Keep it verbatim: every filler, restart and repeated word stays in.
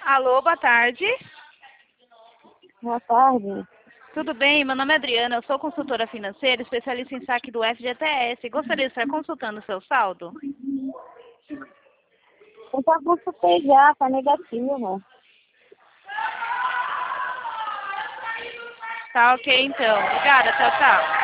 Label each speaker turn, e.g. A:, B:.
A: Alô, boa tarde.
B: Boa tarde.
A: Tudo bem? Meu nome é Adriana, eu sou consultora financeira, especialista em saque do F G T S. Gostaria de estar consultando o seu saldo?
B: Eu já consultei já, tá negativo.
A: Tá ok, então. Obrigada, tchau, tchau.